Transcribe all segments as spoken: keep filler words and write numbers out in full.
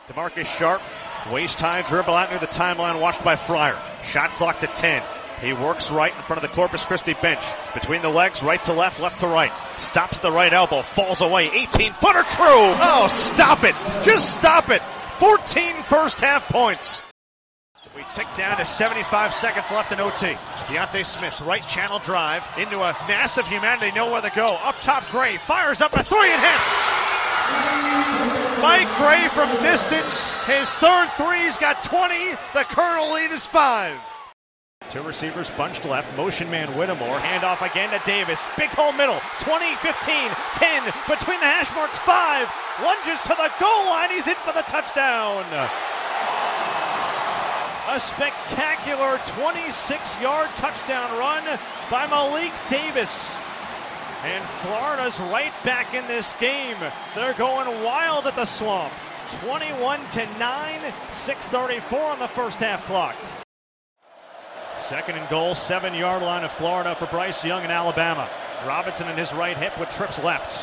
DeMarcus Sharp, waste time, dribble out near the timeline, watched by Fryer. Shot clock to ten. He works right in front of the Corpus Christi bench. Between the legs, right to left, left to right. Stops at the right elbow, falls away. eighteen-footer, true! Oh, stop it! Just stop it! fourteen first half points. We tick down to seventy-five seconds left in O T. Deontay Smith, right channel drive into a massive humanity, nowhere to go. Up top, Gray fires up a three and hits! Mike Gray from distance. His third three's got twenty. The Colonel lead is five. Two receivers bunched left. Motion man Whittemore. Handoff again to Davis. Big hole middle. twenty, fifteen, ten. Between the hash marks, five. Lunges to the goal line. He's in for the touchdown. A spectacular twenty-six yard touchdown run by Malik Davis. And Florida's right back in this game. They're going wild at the Swamp. twenty-one to nine, six thirty-four on the first half clock. Second and goal, seven yard line of Florida for Bryce Young in Alabama. Robinson in his right hip with trips left.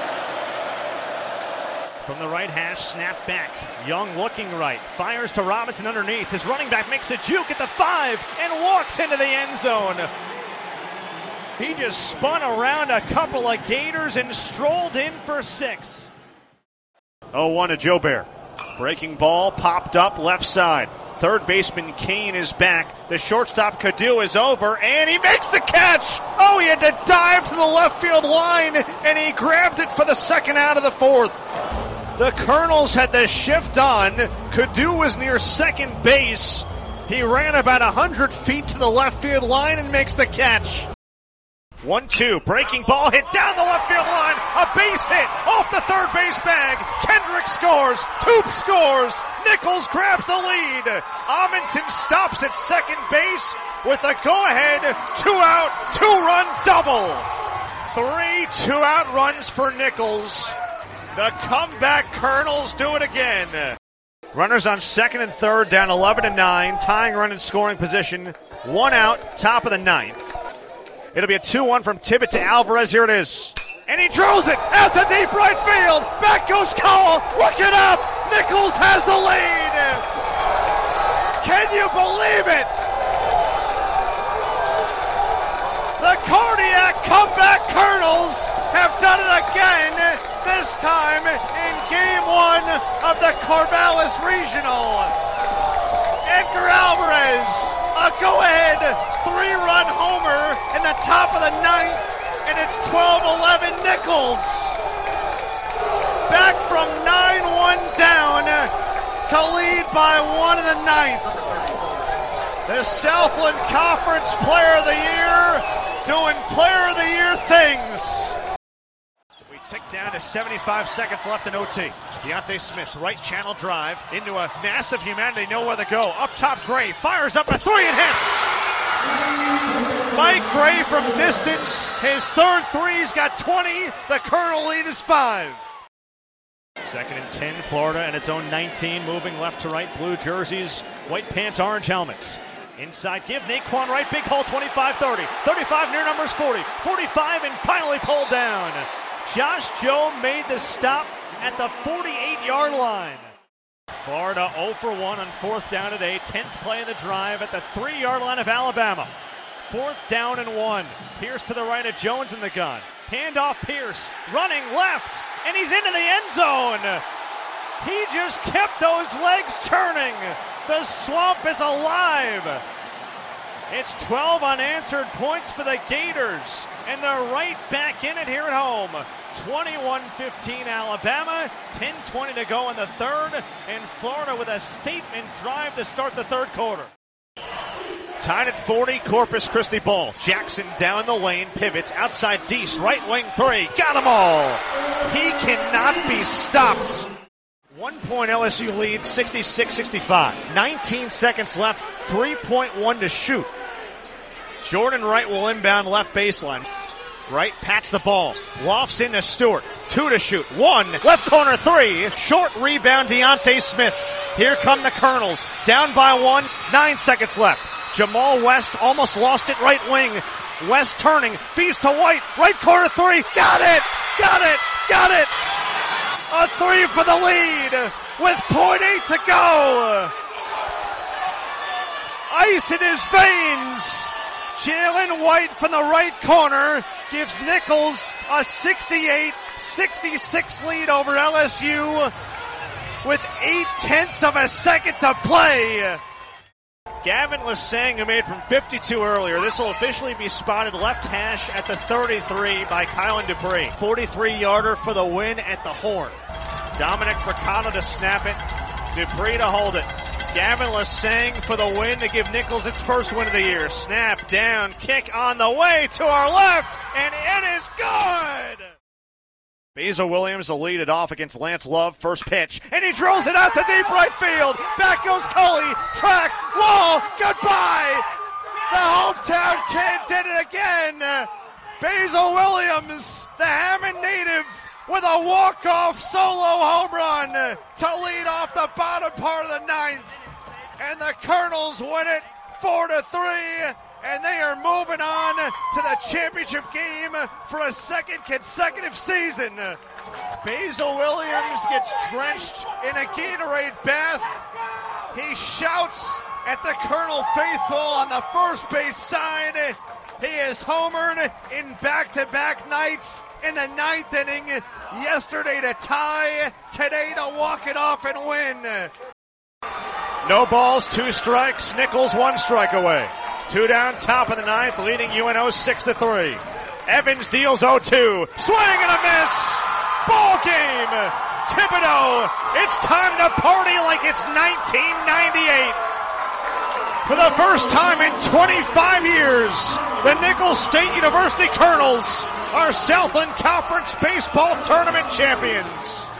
From the right hash, snap back. Young looking right, fires to Robinson underneath. His running back makes a juke at the five and walks into the end zone. He just spun around a couple of Gators and strolled in for six. oh one to Joe Bear. Breaking ball, popped up left side. Third baseman Kane is back. The shortstop Cadu is over, and he makes the catch. Oh, he had to dive to the left field line, and he grabbed it for the second out of the fourth. The Colonels had the shift on. Cadu was near second base. He ran about one hundred feet to the left field line and makes the catch. one two, breaking ball hit down the left field line. A base hit off the third base bag. Kendrick scores. Toop scores. Nichols grabs the lead. Amundsen stops at second base with a go-ahead two-out, two-run double. Three two-out runs for Nichols. The comeback Colonels do it again. Runners on second and third, down eleven to nine. Tying run in scoring position. One out, top of the ninth. It'll be a two one from Tibbet to Alvarez. Here it is. And he drills it out to deep right field. Back goes Cowell. Look it up. Nichols has the lead. Can you believe it? The cardiac comeback Colonels have done it again. This time in game one of the Corvallis Regional. Edgar Alvarez, a go-ahead three-run homer in the top of the ninth, and it's twelve eleven Nichols. Back from nine one down to lead by one in the ninth. The Southland Conference Player of the Year doing Player of the Year things. We tick down to seventy-five seconds left in O T. Deontay Smith, right channel drive into a massive humanity, nowhere to go. Up top, Gray fires up a three and hits. Mike Gray from distance. His third three's got twenty. The Colonel lead is five. Second and ten, Florida and its own nineteen, moving left to right. Blue jerseys, white pants, orange helmets. Inside give, Naquan Wright, big hole, twenty-five thirty. thirty-five near numbers, forty. forty-five and finally pulled down. Josh Joe made the stop at the forty-eight yard line. Florida oh for one on fourth down today. tenth play of the drive at the three yard line of Alabama. Fourth down and one. Pierce to the right of Jones in the gun. Handoff Pierce, running left, and he's into the end zone. He just kept those legs turning. The Swamp is alive. It's twelve unanswered points for the Gators, and they're right back in it here at home. twenty-one fifteen Alabama, ten twenty to go in the third, and Florida with a statement drive to start the third quarter. Tied at forty, Corpus Christi ball. Jackson down the lane, pivots, outside Deese, right wing three, got them all. He cannot be stopped. One point L S U lead, sixty-six sixty-five. nineteen seconds left, three point one to shoot. Jordan Wright will inbound left baseline. Wright pats the ball, lofts into Stewart. Two to shoot, one, left corner three. Short rebound, Deontay Smith. Here come the Colonels, down by one, nine seconds left. Jamal West almost lost it right wing. West turning, feeds to White, right corner three. Got it! Got it! Got it! A three for the lead. with point eight to go. Ice in his veins. Jalen White from the right corner gives Nichols a sixty-eight sixty-six lead over L S U with eight tenths of a second to play. Gavin Lesang, who made from fifty-two earlier. This will officially be spotted left hash at the thirty-three by Kylan Dupree. forty-three yarder for the win at the horn. Dominic Fricano to snap it. Dupree to hold it. Gavin Lesang for the win to give Nichols its first win of the year. Snap down, kick on the way to our left, and it is good! Basil Williams will lead it off against Lance Love. First pitch, and he drills it out to deep right field. Back goes Cully. Track, wall, goodbye! The hometown kid did it again! Basil Williams, the Hammond native, with a walk-off solo home run to lead off the bottom part of the ninth. And the Colonels win it four to three, and they are moving on to the championship game for a second consecutive season. Basil Williams gets drenched in a Gatorade bath. He shouts at the Colonel faithful on the first base side. He is homered in back-to-back nights in the ninth inning. Yesterday to tie, today to walk it off and win. No balls, two strikes. Nichols one strike away. Two down, top of the ninth, leading U N O six to three. Evans deals oh two. Swing and a miss. Ball game. Thibodaux. It's time to party like it's nineteen ninety-eight. For the first time in twenty-five years, the Nichols State University Colonels are Southland Conference Baseball Tournament champions.